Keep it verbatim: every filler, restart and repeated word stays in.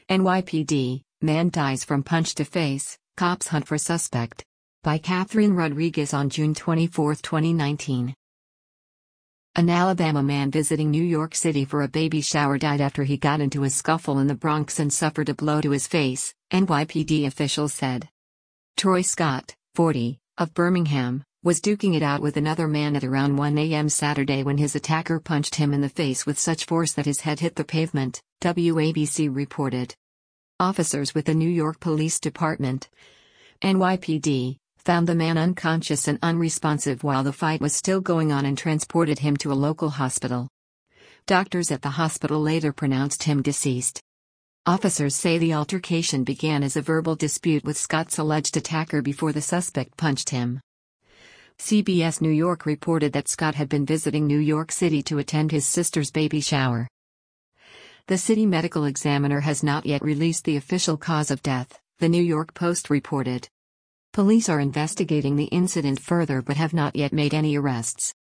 N Y P D, man dies from punch to face, cops hunt for suspect. By Catherine Rodriguez on June twenty-fourth, twenty nineteen. An Alabama man visiting New York City for a baby shower died after he got into a scuffle in the Bronx and suffered a blow to his face, N Y P D officials said. Troy Scott, forty, of Birmingham, was duking it out with another man at around one a m Saturday when his attacker punched him in the face with such force that his head hit the pavement, W A B C reported. Officers with the New York Police Department, N Y P D, found the man unconscious and unresponsive while the fight was still going on and transported him to a local hospital. Doctors at the hospital later pronounced him deceased. Officers say the altercation began as a verbal dispute with Scott's alleged attacker before the suspect punched him. C B S New York reported that Scott had been visiting New York City to attend his sister's baby shower. The city medical examiner has not yet released the official cause of death, the New York Post reported. Police are investigating the incident further but have not yet made any arrests.